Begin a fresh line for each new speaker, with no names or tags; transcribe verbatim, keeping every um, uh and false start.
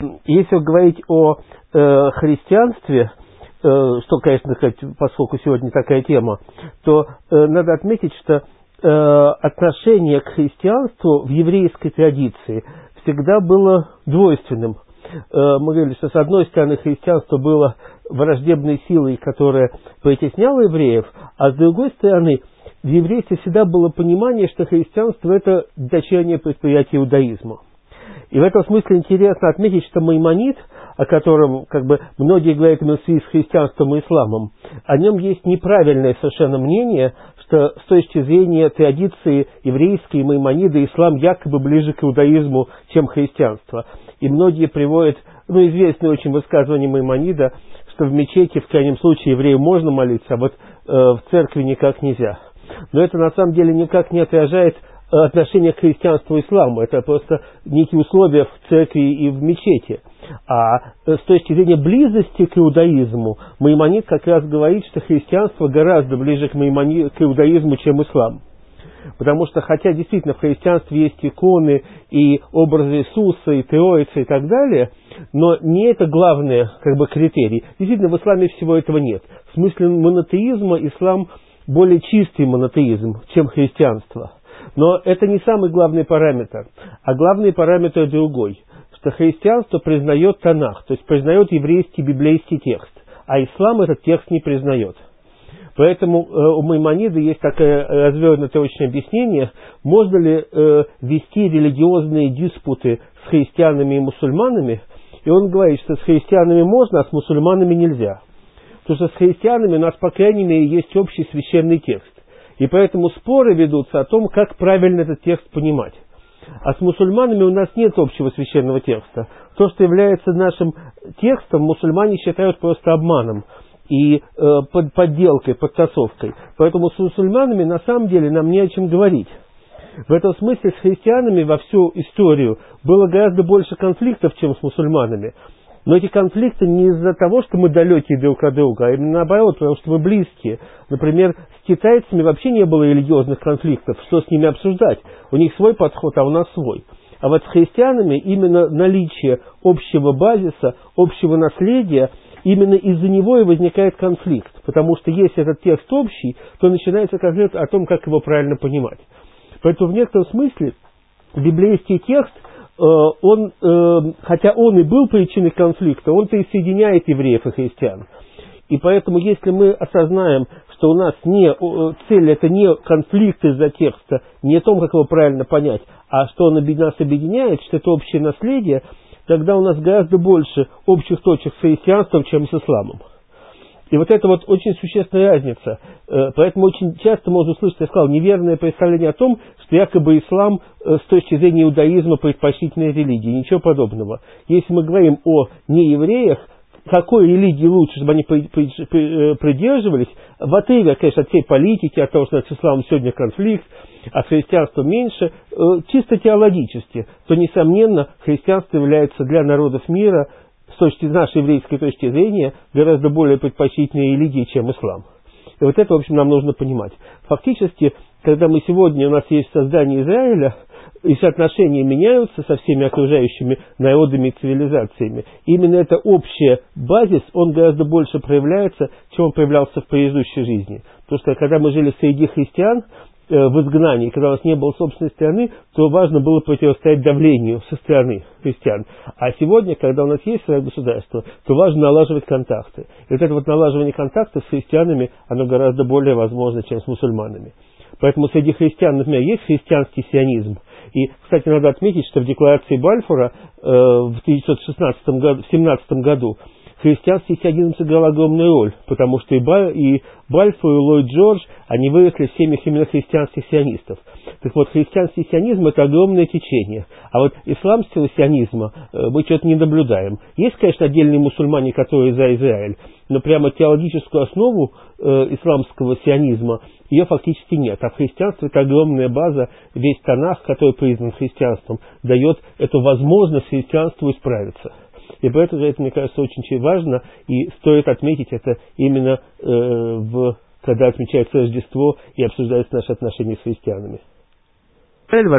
если говорить о э, христианстве, что, конечно, сказать, поскольку сегодня такая тема, то э, надо отметить, что э, отношение к христианству в еврейской традиции всегда было двойственным. Э, мы говорили, что с одной стороны христианство было враждебной силой, которая притесняла евреев, а с другой стороны в еврействе всегда было понимание, что христианство – это дочернее предприятие иудаизма. И в этом смысле интересно отметить, что Маймонид, о котором как бы многие говорят именно в связи с христианством и исламом, о нем есть неправильное совершенно мнение, что с точки зрения традиции еврейской Маймонида ислам якобы ближе к иудаизму, чем христианство. И многие приводят, ну, известное очень высказывание Маймонида, что в мечети, в крайнем случае, еврею можно молиться, а вот э, в церкви никак нельзя. Но это на самом деле никак не отражает отношение к христианству и исламу. Это просто некие условия в церкви и в мечети. А с точки зрения близости к иудаизму, Маймонид как раз говорит, что христианство гораздо ближе к, Маймони... к иудаизму, чем ислам. Потому что, хотя действительно в христианстве есть иконы и образы Иисуса, и Троицы и так далее, но не это главный как бы, критерий. Действительно, в исламе всего этого нет. В смысле монотеизма ислам более чистый монотеизм, чем христианство. Но это не самый главный параметр, а главный параметр другой, что христианство признает Танах, то есть признает еврейский библейский текст, а ислам этот текст не признает. Поэтому э, у Маймонида есть такое развернутое очень объяснение, можно ли э, вести религиозные диспуты с христианами и мусульманами, и он говорит, что с христианами можно, а с мусульманами нельзя. Потому что с христианами у нас, по крайней мере, есть общий священный текст. И поэтому споры ведутся о том, как правильно этот текст понимать. А с мусульманами у нас нет общего священного текста. То, что является нашим текстом, мусульмане считают просто обманом и э, под, подделкой, подтасовкой. Поэтому с мусульманами на самом деле нам не о чем говорить. В этом смысле с христианами во всю историю было гораздо больше конфликтов, чем с мусульманами. Но эти конфликты не из-за того, что мы далекие друг от друга, а именно наоборот, потому что мы близкие. Например, с китайцами вообще не было религиозных конфликтов, что с ними обсуждать? У них свой подход, а у нас свой. А вот с христианами именно наличие общего базиса, общего наследия, именно из-за него и возникает конфликт. Потому что если этот текст общий, то начинается конфликт о том, как его правильно понимать. Поэтому в некотором смысле библейский текст, он, хотя он и был причиной конфликта, он-то и соединяет евреев и христиан. И поэтому, если мы осознаем, что у нас не, цель это не конфликт из-за текста, не о том, как его правильно понять, а что он нас объединяет, что это общее наследие, тогда у нас гораздо больше общих точек с христианством, чем с исламом. И вот это вот очень существенная разница. Поэтому очень часто можно услышать, я сказал, неверное представление о том, что якобы ислам с точки зрения иудаизма предпочтительная религия. Ничего подобного. Если мы говорим о неевреях, какой религии лучше, чтобы они придерживались, в отрыве, конечно, от всей политики, от того, что с исламом сегодня конфликт, а с христианством меньше, чисто теологически, то, несомненно, христианство является для народов мира с точки нашей еврейской точки зрения гораздо более предпочтительной религией, чем ислам. И вот это, в общем, нам нужно понимать. Фактически, когда мы сегодня, у нас есть создание Израиля, и соотношения меняются со всеми окружающими народами и цивилизациями, именно это общий базис, он гораздо больше проявляется, чем он проявлялся в предыдущей жизни. Потому что, когда мы жили среди христиан, в изгнании, когда у нас не было собственной страны, то важно было противостоять давлению со стороны христиан. А сегодня, когда у нас есть свое государство, то важно налаживать контакты. И вот это вот налаживание контактов с христианами, оно гораздо более возможно, чем с мусульманами. Поэтому среди христиан, например, есть христианский сионизм. И, кстати, надо отметить, что в декларации Бальфура э, в тысяча девятьсот шестнадцатом году, в семнадцатом году христианский сионизм сыграл огромную роль, потому что и, Ба, и Бальфур, и Ллойд Джордж, они выросли в семьях именно христианских сионистов. Так вот, христианский сионизм – это огромное течение. А вот исламского сионизма э, мы что-то не наблюдаем. Есть, конечно, отдельные мусульмане, которые за Израиль, но прямо теологическую основу э, исламского сионизма ее фактически нет. А в христианстве это огромная база, весь Танах, который признан христианством, дает эту возможность христианству исправиться. И поэтому это, мне кажется, очень важно, и стоит отметить это именно э, в, когда отмечается Рождество и обсуждаются наши отношения с христианами.